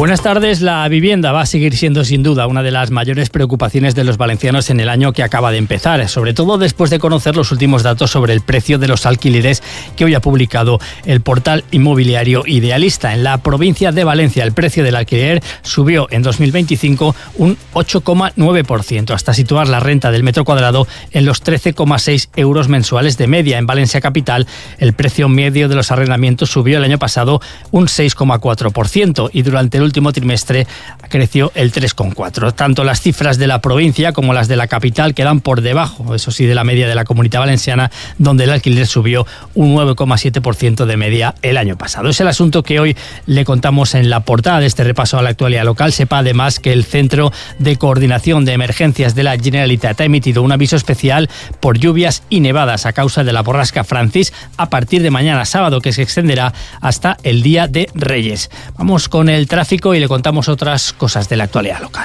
Buenas tardes. La vivienda va a seguir siendo sin duda una de las mayores preocupaciones de los valencianos en el año que acaba de empezar, sobre todo después de conocer los últimos datos sobre el precio de los alquileres que hoy ha publicado el portal inmobiliario Idealista. En la provincia de Valencia el precio del alquiler subió en 2025 un 8,9%, hasta situar la renta del metro cuadrado en los 13,6 euros mensuales de media. En Valencia capital el precio medio de los arrendamientos subió el año pasado un 6,4% y durante el último trimestre creció el 3,4%. Tanto las cifras de la provincia como las de la capital quedan por debajo, eso sí, de la media de la Comunidad Valenciana, donde el alquiler subió un 9,7% de media el año pasado. Es el asunto que hoy le contamos en la portada de este repaso a la actualidad local. Sepa además que el Centro de Coordinación de Emergencias de la Generalitat ha emitido un aviso especial por lluvias y nevadas a causa de la borrasca Francis a partir de mañana sábado, que se extenderá hasta el Día de Reyes. Vamos con el tráfico y le contamos otras cosas de la actualidad local.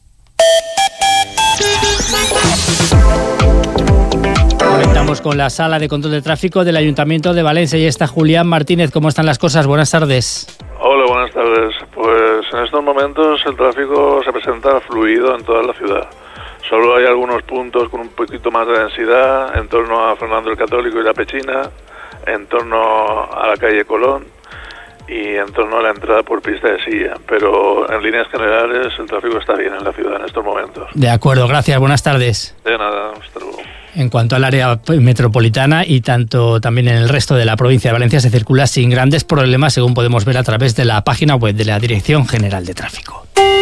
Conectamos con la sala de control de tráfico del Ayuntamiento de Valencia y está Julián Martínez. ¿Cómo están las cosas? Buenas tardes. Hola, buenas tardes. Pues en estos momentos el tráfico se presenta fluido en toda la ciudad. Solo hay algunos puntos con un poquito más de densidad en torno a Fernando el Católico y la Pechina, en torno a la calle Colón y en torno a la entrada por pista de Silla, pero en líneas generales el tráfico está bien en la ciudad en estos momentos. De acuerdo, gracias, buenas tardes. De nada, hasta luego. En cuanto al área metropolitana y tanto también en el resto de la provincia de Valencia se circula sin grandes problemas, según podemos ver a través de la página web de la Dirección General de Tráfico.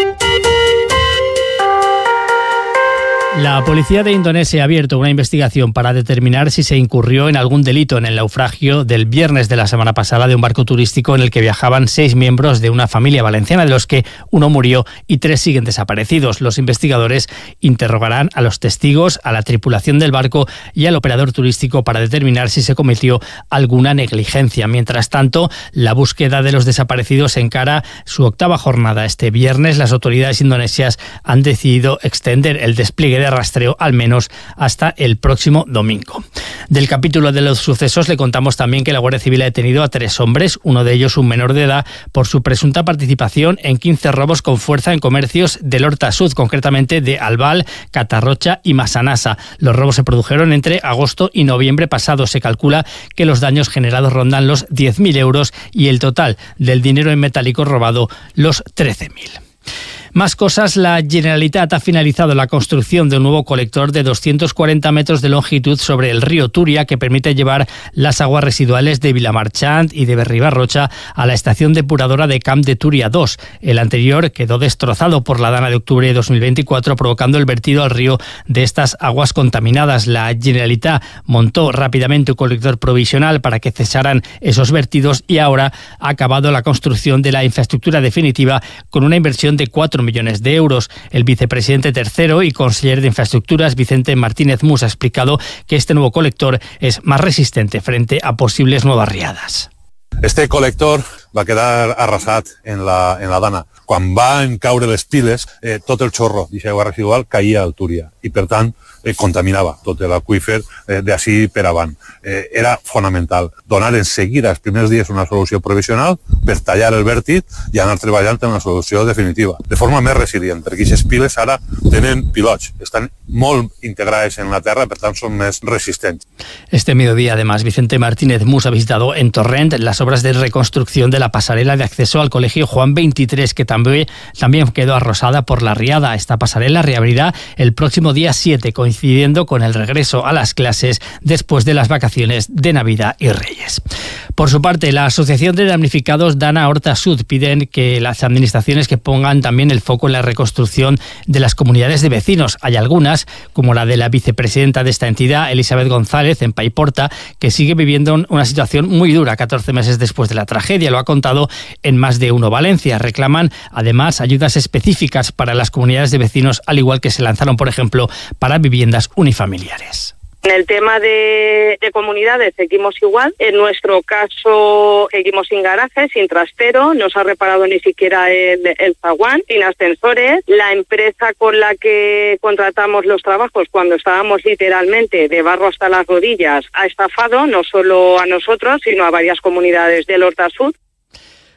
La policía de Indonesia ha abierto una investigación para determinar si se incurrió en algún delito en el naufragio del viernes de la semana pasada de un barco turístico en el que viajaban 6 miembros de una familia valenciana, de los que uno murió y 3 siguen desaparecidos. Los investigadores interrogarán a los testigos, a la tripulación del barco y al operador turístico para determinar si se cometió alguna negligencia. Mientras tanto, la búsqueda de los desaparecidos encara su 8ª jornada. Este viernes, las autoridades indonesias han decidido extender el despliegue de rastreo al menos hasta el próximo domingo. Del capítulo de los sucesos le contamos también que la Guardia Civil ha detenido a 3 hombres, uno de ellos un menor de edad, por su presunta participación en 15 robos con fuerza en comercios del Horta Sud, concretamente de Albal, Catarrocha y Massanassa. Los robos se produjeron entre agosto y noviembre pasado. Se calcula que los daños generados rondan los 10.000 euros y el total del dinero en metálico robado los 13.000. Más cosas, la Generalitat ha finalizado la construcción de un nuevo colector de 240 metros de longitud sobre el río Túria que permite llevar las aguas residuales de Vilamarchant y de Berribarrocha a la estación depuradora de Camp de Túria 2. El anterior quedó destrozado por la dana de octubre de 2024, provocando el vertido al río de estas aguas contaminadas. La Generalitat montó rápidamente un colector provisional para que cesaran esos vertidos y ahora ha acabado la construcción de la infraestructura definitiva con una inversión de 4 millones de euros. El vicepresidente tercero y conseller de Infraestructuras, Vicente Martínez Mus, ha explicado que este nuevo colector es más resistente frente a posibles nuevas riadas. Este col·lector va quedar arrasat en la dana. Quan van caure les piles, tot el xorro d'aigua residual caïa al Túria i, per tant, contaminava tot l'aqüífer d'ací per avant. Era fonamental donar en seguida, els primers dies, una solució provisional per tallar el vèrtit i anar treballant en una solució definitiva, de forma més resilient, perquè aquestes piles ara tenen pilots, estan molt integrades en la terra, per tant són més resistents. Este mediodía, además, Vicente Martínez Mus ha visitado en Torrent las obras de reconstrucción de la pasarela de acceso al Colegio Juan 23, que también quedó arrasada por la riada. Esta pasarela reabrirá el próximo día 7, coincidiendo con el regreso a las clases después de las vacaciones de Navidad y Reyes. Por su parte, la Asociación de Damnificados Dana Horta Sud piden que las administraciones que pongan también el foco en la reconstrucción de las comunidades de vecinos. Hay algunas, como la de la vicepresidenta de esta entidad, Elisabet González, en Paiporta, que sigue viviendo una situación muy dura 14 meses después de la tragedia. Lo ha contado en Más de Uno Valencia. Reclaman, además, ayudas específicas para las comunidades de vecinos, al igual que se lanzaron, por ejemplo, para viviendas unifamiliares. En el tema de comunidades seguimos igual. En nuestro caso seguimos sin garaje, sin trastero, no se ha reparado ni siquiera el zaguán, sin ascensores. La empresa con la que contratamos los trabajos cuando estábamos literalmente de barro hasta las rodillas ha estafado no solo a nosotros, sino a varias comunidades del Horta Sud.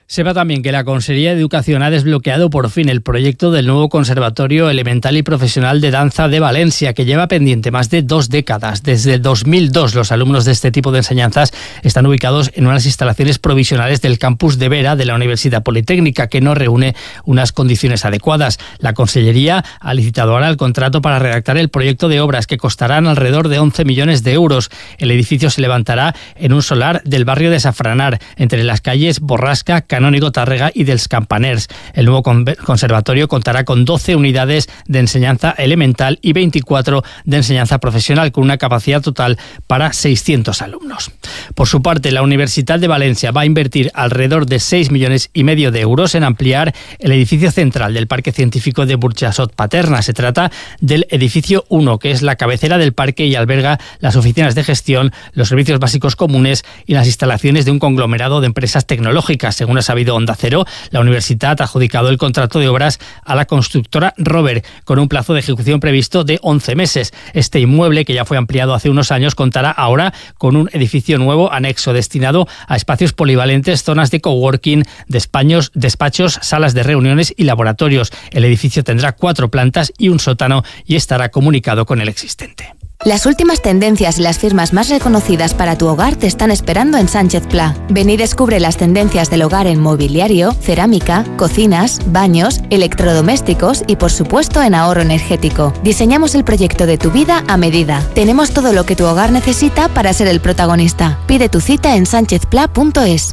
Sepa también que la Consellería de Educación ha desbloqueado por fin el proyecto del nuevo Conservatorio Elemental y Profesional de Danza de Valencia, que lleva pendiente más de 2 décadas. Desde 2002, los alumnos de este tipo de enseñanzas están ubicados en unas instalaciones provisionales del campus de Vera de la Universidad Politécnica, que no reúne unas condiciones adecuadas. La Consellería ha licitado ahora el contrato para redactar el proyecto de obras, que costarán alrededor de 11 millones de euros. El edificio se levantará en un solar del barrio de Safranar, entre las calles Borrasca, Canónigo Tárrega y dels Campaners. El nuevo conservatorio contará con 12 unidades de enseñanza elemental y 24 de enseñanza profesional, con una capacidad total para 600 alumnos. Por su parte, la Universitat de Valencia va a invertir alrededor de 6,5 millones de euros en ampliar el edificio central del Parque Científico de Burjassot-Paterna. Se trata del edificio 1, que es la cabecera del parque y alberga las oficinas de gestión, los servicios básicos comunes y las instalaciones de un conglomerado de empresas tecnológicas. Según ha sabido Onda Cero, la universidad ha adjudicado el contrato de obras a la constructora Rover, con un plazo de ejecución previsto de 11 meses. Este inmueble, que ya fue ampliado hace unos años, contará ahora con un edificio nuevo anexo destinado a espacios polivalentes, zonas de coworking, despachos, salas de reuniones y laboratorios. El edificio tendrá 4 plantas y un sótano y estará comunicado con el existente. Las últimas tendencias y las firmas más reconocidas para tu hogar te están esperando en Sánchez Pla. Ven y descubre las tendencias del hogar en mobiliario, cerámica, cocinas, baños, electrodomésticos y, por supuesto, en ahorro energético. Diseñamos el proyecto de tu vida a medida. Tenemos todo lo que tu hogar necesita para ser el protagonista. Pide tu cita en sanchezpla.es.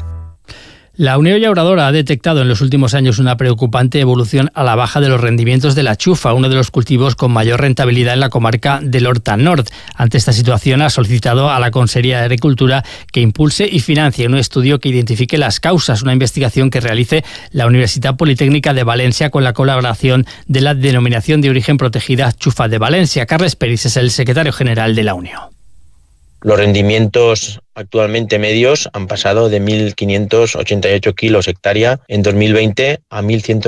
La Unió Llauradora ha detectado en los últimos años una preocupante evolución a la baja de los rendimientos de la chufa, uno de los cultivos con mayor rentabilidad en la comarca del Horta Nord. Ante esta situación, ha solicitado a la Consellería de Agricultura que impulse y financie un estudio que identifique las causas, una investigación que realice la Universidad Politécnica de Valencia con la colaboración de la Denominación de Origen Protegida Chufa de Valencia. Carles Peris es el secretario general de la Unión. Los rendimientos actualmente medios han pasado de 1.588 kilos hectárea en 2020 a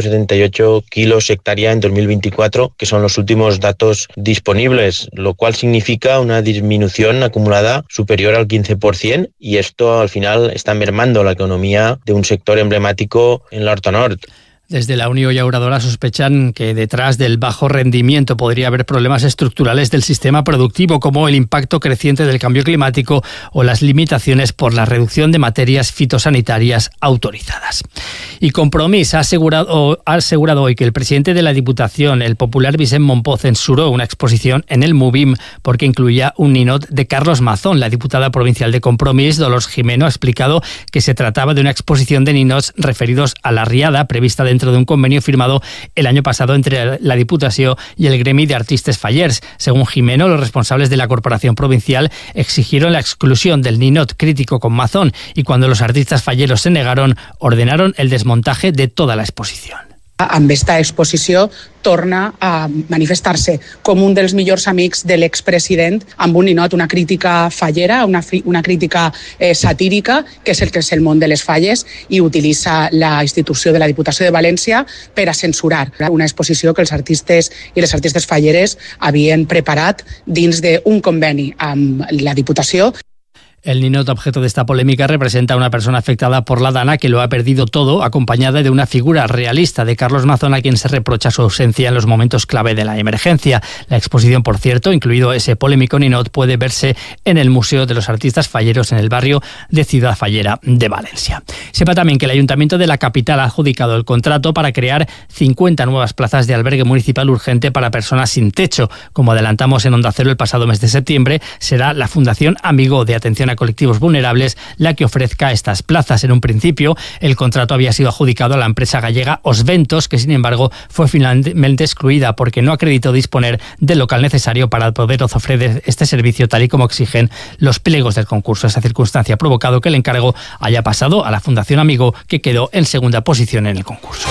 1.178 kilos hectárea en 2024, que son los últimos datos disponibles, lo cual significa una disminución acumulada superior al 15%, y esto al final está mermando la economía de un sector emblemático en la Horta Nord. Desde la Unió Llauradora sospechan que detrás del bajo rendimiento podría haber problemas estructurales del sistema productivo, como el impacto creciente del cambio climático o las limitaciones por la reducción de materias fitosanitarias autorizadas. Y Compromís ha asegurado hoy que el presidente de la Diputación, el popular Vicent Monpó, censuró una exposición en el MUBIM porque incluía un ninot de Carlos Mazón. La diputada provincial de Compromís, Dolors Jimeno, ha explicado que se trataba de una exposición de ninots referidos a la riada prevista dentro de un convenio firmado el año pasado entre la Diputación y el Gremi de Artistes Fallers. Según Jimeno, los responsables de la Corporación Provincial exigieron la exclusión del ninot crítico con Mazón, y cuando los artistas falleros se negaron, ordenaron el desmontaje de toda la exposición. Amb esta exposició torna a manifestar-se com un dels millors amics de l'expresident, amb un ninot, una crítica fallera, una crítica satírica, que és el món de les falles, i utilitza la institució de la Diputació de València per a censurar una exposició que els artistes i les artistes falleres havien preparat dins d'un conveni amb la Diputació. El ninot objeto de esta polémica representa a una persona afectada por la dana que lo ha perdido todo, acompañada de una figura realista de Carlos Mazón, a quien se reprocha su ausencia en los momentos clave de la emergencia. La exposición, por cierto, incluido ese polémico ninot, puede verse en el Museo de los Artistas Falleros en el barrio de Ciudad Fallera de Valencia. Sepa también que el Ayuntamiento de la capital ha adjudicado el contrato para crear 50 nuevas plazas de albergue municipal urgente para personas sin techo. Como adelantamos en Onda Cero el pasado mes de septiembre, será la Fundación Amigo de Atención a Colectivos Vulnerables la que ofrezca estas plazas. En un principio, el contrato había sido adjudicado a la empresa gallega Osventos, que sin embargo fue finalmente excluida porque no acreditó disponer del local necesario para poder ofrecer este servicio tal y como exigen los pliegos del concurso. Esa circunstancia ha provocado que el encargo haya pasado a la Fundación Amigo, que quedó en segunda posición en el concurso.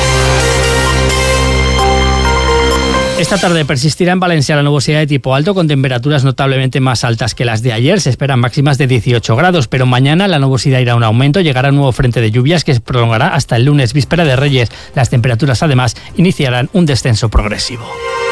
Esta tarde persistirá en Valencia la nubosidad de tipo alto, con temperaturas notablemente más altas que las de ayer. Se esperan máximas de 18 grados, pero mañana la nubosidad irá a un aumento. Llegará un nuevo frente de lluvias que se prolongará hasta el lunes, víspera de Reyes. Las temperaturas, además, iniciarán un descenso progresivo.